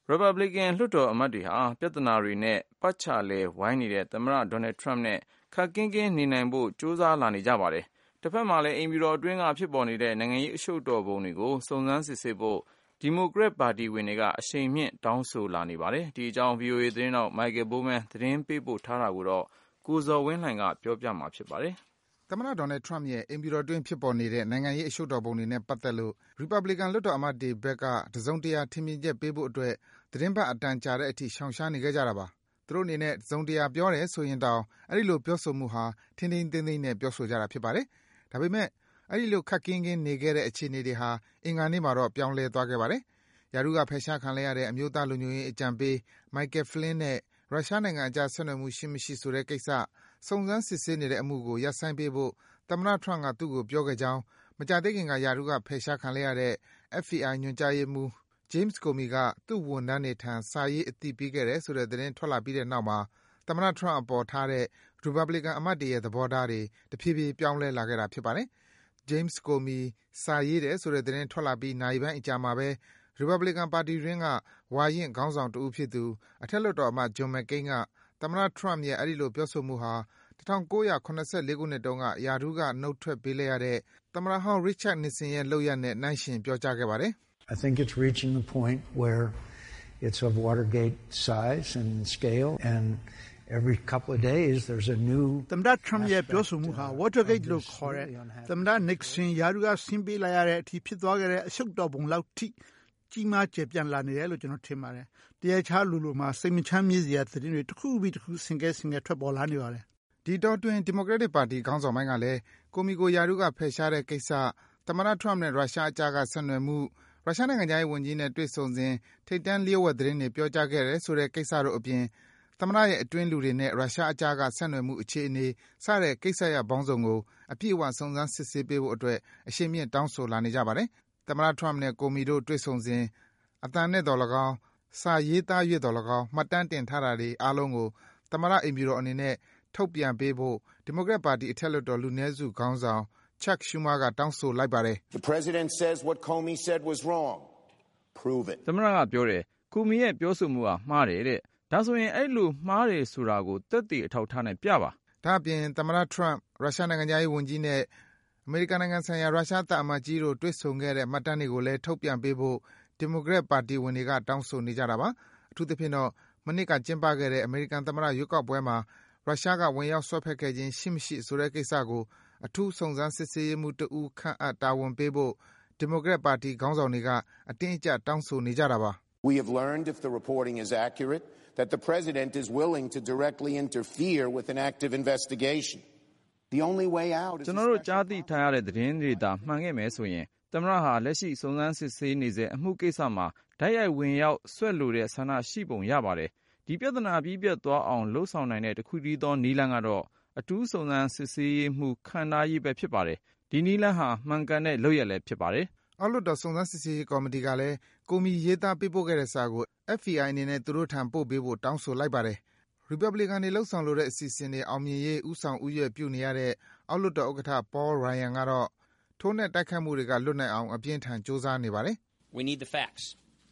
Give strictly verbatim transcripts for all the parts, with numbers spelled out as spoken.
Republican လွှတ်တော်အမတ်တွေဟာပြဿနာတွေနဲ့ပတ်ချလဲဝိုင်းနေတဲ့သမ္မတ Donald Trump နဲ့ခပ်ကင်းကင်းနေနိုင်ဖို့ကြိုးစားလာနေကြပါတယ်။တစ်ဖက်မှာလည်းအိမ်ဖြူတော်အတွင်းကဖြစ်ပေါ်နေတဲ့နိုင်ငံရေးအရှုပ်တော်ပုံတွေကိုစုံစမ်းစစ်ဆေးဖို့ဒီမိုကရက်ပါတီဝင်တွေကအရှိန်မြင့်တောင်းဆိုလာနေပါတယ်။ဒီအကြောင်း ဗွီအိုအေ သတင်းထောက် Michael Bowman သတင်းပေးပို့ထားတာကိုတော့ကိုဇော်ဝင်းလှိုင်ကပြောပြမှာဖြစ်ပါတယ်။သမ္မတ Donald Trump ရဲ့အိမ်ဖြူတော်အတွင်းဖြစ်ပေါ်နေတဲ့နိုင်ငံရေးအရှုပ်တော်ပုံတွေနဲ့ပတ်သက်လို့ Republican လွှတ်တော်အမတ်တွေဘက်ကတစုံတရာထင်မြင်ချက်ပေးဖို့အတွက်သီတင်းပတ်အတန်ကြာတဲ့အထိရှောင်ရှားနေခဲ့ကြတာပါ။သူတို့အနေနဲ့တစုံတရာပြောတယ်ဆိုရင်တောင်အဲဒီလိုပြောဆိုမှုဟာထိန်းထိန်းသိမ်းသိမ်းနဲ့ပြောဆိုကြတာဖြစ်ပါတယ်။ဒါပေမဲ့အဲဒီလိုခပ်ကင်းကင်းနေခဲ့တဲ့အခြေအနေတွေဟာအင်္ဂါနေ့မှာတော့ပြောင်းလဲသွားခဲ့ပါတယ်။ရာထူးကဖယ်ရှားခံလိုက်ရတဲ့အမျိုးသားလုံခြုံရေးအကြံပေး Michael Flynn နဲ့ရုရှားနိုင်ငံအကြားဆက်နွယ်မှုရှိမရှိဆိုတဲ့ကိစ္စစုံစမ်းစစ်ဆေးနေတဲ့အမှုကိုရပ်ဆိုင်းပေးဖို့သမ္မတ Trump ကသူ့ကိုပြောခဲ့ကြောင်းမကြာသေးခင်ကရာထူးကဖယ်ရှားခံလိုက်ရတဲ့ F B I ညွှန်ကြားရေးမှူး James Comey ကသူ့ဝန်ထမ်းတွေထံစာရေးအသိပေးခဲ့တယ်ဆိုတဲ့သတင်းထွက်လာပြီးတဲ့နောက်မှာသမ္မတ Trump အပေါ်ထားတဲ့ Republican အမတ်တွေရဲ့သဘောထားတွေတဖြည်းဖြည်းပြောင်းလဲလာခဲ့တာဖြစ်ပါတယ်။ James Comey စာရေးတယ်ဆိုတဲ့သတင်းထွက်လာပြီးနာရီပိုင်းအကြာမှာပဲ Republican ပါတီတွင်းကဝါရင့်ခေါင်းဆောင်တဦးဖြစ်သူအထက်လွှတ်တော်အမတ် John McCain ကသမ္မတ Trump ရဲ့အဲဒီလိုပြောဆိုမှုဟာ၁၉၇၄ ခုနှစ်တုန်းကရာထူးကနုတ်ထွက်ပေးလိုက်ရတဲ့သမ္မတဟောင်း Richard Nixon ရဲ့လုပ်ရပ်နဲ့နှိုင်းယှဉ်ပြောကြားခဲ့ပါတယ်။ I think it's reaching the point where it's of Watergate size and scale and every couple of days there's a new သမ္မတ Trump ရဲ့ပြောဆိုမှုဟာ Watergate လို့ခေါ်တဲ့သမ္မတ Nixon ရာထူးကဆင်းပေးလိုက်ရတဲ့အထိဖြစ်သွားခဲ့တဲ့အရှုပ်တော်ပုံလောက်ထိကြီးမားကျယ်ပြန့်လာနေတယ်လို့ကျွန်တော်ထင်ပါတယ်။တရားခြားလူလူမှာစိတ်မချမ်းမြေ့စရာသတင်းတွေတစ်ခုပြီးတစ်ခုဆင်ကဲဆင်ကဲထွက်ပေါ်လာနေပါတယ်။ဒီတော့တွင် Democratic ပါတီခေါင်းဆောင်ပိုင်းကလည်းကိုမီကိုရာထူးကဖယ်ရှားတဲ့ကိစ္စသမ္မတ Trump နဲ့ရုရှားအကြားကဆက်နွယ်မှုရုရှားနိုင်ငံသားရေးဝန်ကြီးနဲ့တွေ့ဆုံစဉ်ထိပ်တန်းလျှို့ဝှက်သတင်းတွေပြောကြားခဲ့တယ်ဆိုတဲ့ကိစ္စတို့အပြင်သမ္မတရဲ့အတွင်းလူတွေနဲ့ရုရှားအကြားကဆက်နွယ်မှုအခြေအနေစတဲ့ကိစ္စရပ်ပေါင်းစုံကိုအပြည့်အဝစုံစမ်းစစ်ဆေးပေးဖို့အတွက်အရှိန်မြင့်တောင်းဆိုလာနေကြပါတယ်။သမ္မတ Trump နဲ့ကိုမီတို့တွေ့ဆုံစဉ်အသံနဲ့တော်၎င်းစာရေးသားရွက်တော်၎င်းမှတ်တမ်းတင်ထားတာတွေအားလုံးကိုသမ္မတအိမ်ဖြူတော်အနေနဲ့ထုတ်ပြန်ပေးဖို့ဒီမိုကရက်ပါတီအထက်လွှတ်တော်လူနည်းစုခေါင်းဆောင် Chuck Schumer ကတောင်းဆိုလိုက်ပါတယ်။ The president says what Comey said was wrong. Prove it. သမ္မတကပြောတယ်ကိုမီရဲ့ပြောဆိုမှုဟာမှားတယ်တဲ့ဒါဆိုရင်အဲ့လိုမှားတယ်ဆိုတာကိုသက်သေအထောက်ထားနဲ့ပြပါဒါအပြင်သမ္မတ Trump ရုရှားနိုင်ငံသားရေးဝန်ကြီးနဲ့အမေရိကန်နိုင်ငံဆိုင်ရာရုရှားတပ်အမတ်ကြီးတို့တွေ့ဆုံခဲ့တဲ့မှတ်တမ်းတွေကိုလည်းထုတ်ပြန်ပေးဖို့ဒီမိုကရက်ပါတီဝင်တွေကတောင်းဆိုနေကြတာပါအထူးသဖြင့်တော့မနှစ်ကကျင်းပခဲ့တဲ့အမေရိကန်သမ္မတရွေးကောက်ပွဲမှာရုရှားကဝင်ရောက်ဆွဲဖက်ခဲ့ခြင်းရှိမရှိဆိုတဲ့ကိစ္စကိုအထူးစုံစမ်းစစ်ဆေးရေးမှူးတဦးခန့်အပ်တာဝန်ပေးဖို့ဒီမိုကရက်ပါတီခေါင်းဆောင်တွေကအတင်းအကျပ်တောင်းဆိုနေကြတာပါ We have learned if the reporting is accurate that the president is willing to directly interfere with an active investigation. The only way out is ကျွန်တော်တို့ကြားသိထားရတဲ့သတင်းတွေသာမှန်ခဲ့မယ်ဆိုရင်သမ္မတဟာလက်ရှိစုံစမ်းစစ်ဆေးနေတဲ့အမှုကိစ္စမှာဓာတ်ရိုက်ဝင်ရောက်ဆွဲလိုတဲ့ဆန္ဒရှိပုံရပါတယ်ဒီပြဿနာပြီးပြတ်သွားအောင်လှုပ်ဆောင်နိုင်တဲ့တခုတည်းသောနည်းလမ်းကတော့အထူးစုံစမ်းစစ်ဆေးရေးမှုခန္ဓာရေးပဲဖြစ်ပါတယ်ဒီနည်းလမ်းဟာမှန်ကန်တဲ့လုပ်ရလည်းဖြစ်ပါတယ်အောက်လွှတ်တော်စုံစမ်းစစ်ဆေးရေးကော်မတီကလည်းကိုမီရေးသားပေးပို့ခဲ့တဲ့စာကို F B I အနေနဲ့သူတို့ထံပို့ပေးဖို့တောင်းဆိုလိုက်ပါတယ် Republican တွေလှုပ်ဆောင်လိုတဲ့အစီအစဉ်တွေအောင်မြင်ရေးဦးဆောင်ဦးရွက်ပြုနေရတဲ့အောက်လွှတ်တော်ဥက္ကဋ္ဌ Paul Ryan ကတော့ထိုးနှက်တိုက်ခိုက်မှုတွေကလွတ်နိုင်အောင်အပြင်းထန်ကြိုးစားနေပါတယ် We need the facts.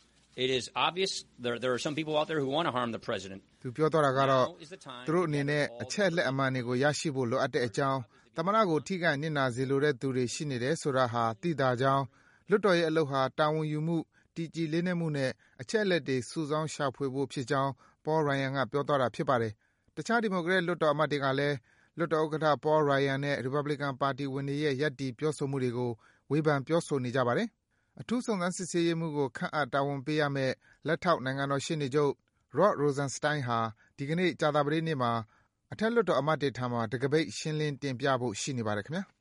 It is obvious there there are some people out there who want to harm the president. သူပြောတော့တာကတော့သူတို့အနေနဲ့အချက်လက်အမှန်တွေကိုရရှိဖို့လိုအပ်တဲ့အကြောင်းသမ္မတကိုထိခိုက်နစ်နာစေလိုတဲ့သူတွေရှိနေတယ်ဆိုတာဟာသိသာကြောင်းလွတ်တော်ရဲ့အလုပ်ဟာတာဝန်ယူမှုတည်ကြည်လေးနက်မှုနဲ့အချက်လက်တွေစုဆောင်းရှာဖွေဖို့ဖြစ်ကြောင်း Paul Ryan ကပြောသွားတာဖြစ်ပါတယ်တခြားဒီမိုကရက်လွတ်တော်အမတ်တွေကလည်းလွတ်တော်ဥက္ကဋ္ဌ Paul Ryan နဲ့ Republican ပါတီဝင်တွေရဲ့ရပ်တည်ပြောဆိုမှုတွေကိုဝေဖန်ပြောဆိုနေကြပါတယ်အထူးစုံစမ်းစစ်ဆေးရေးမှုကိုခန့်အပ်တာဝန်ပေးရမယ့်လက်ထောက်နိုင်ငံတော်ရှေ့နေချုပ် Rod Rosenstein ဟာဒီကနေ့ကြာသပတေးနေ့မှာအထက်လွှတ်တော်အမတ်တွေထံမှာတံခါးပိတ်ရှင်းလင်းတင်ပြဖို့ရှိနေပါတယ်ခင်ဗျာ